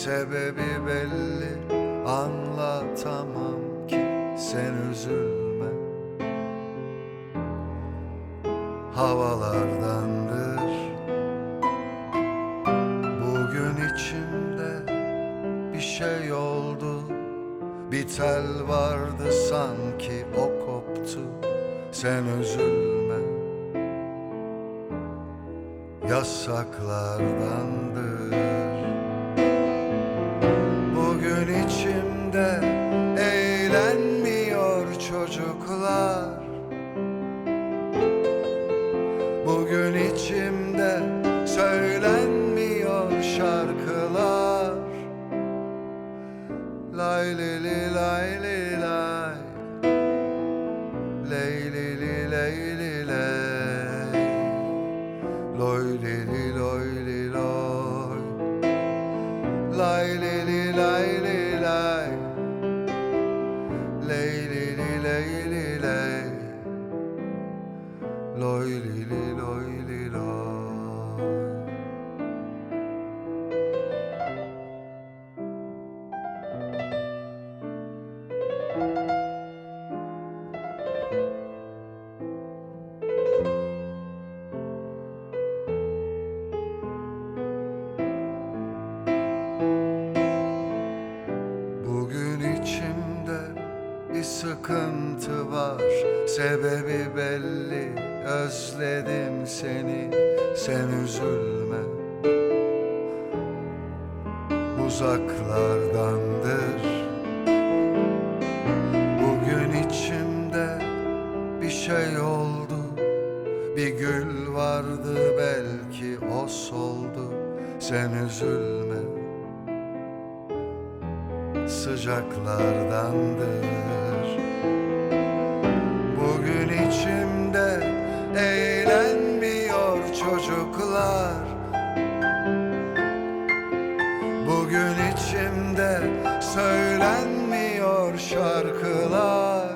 sebebi belli, anlatamam ki sen üzülme. Havalardandır bugün içimde bir şey oldu. Bir tel vardı sanki o koptu, sen üzülme. Yasaklardandır bugün içimde, eğlenmiyor çocuklar. Bugün içimde söylenmiyor şarkılar. Lay li li lay li lay, ley li li ley li ley, loy li li loy li loy, lay li li lay li lay, ley li li ley li ley, loy li li loy li loy. Bugün içimde bir sıkıntı var, sebebi belli, özledim seni, sen üzülme. Uzaklardandır bugün içimde bir şey oldu. Bir gül vardı belki o soldu, sen üzülme. Sıcaklardandır bugün içimde, eğlenmiyor çocuklar. Bugün içimde söylenmiyor şarkılar.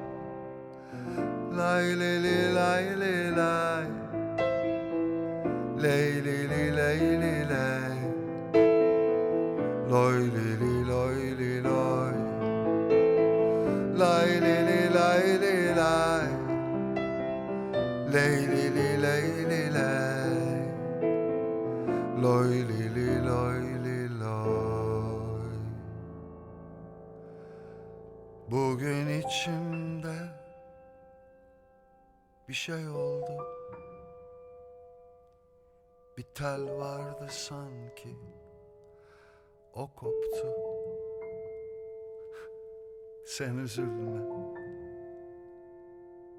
Lay li li lay li lay, ley li li ley li ley, loy li li loy li loy, lay li li lay li lay, ley li li ley li ley, loy li li loy li loy. Bugün içimde bir şey oldu. Bir tel vardı sanki o koptu, sen üzülme.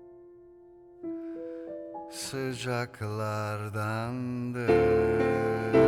Sıcaklardandır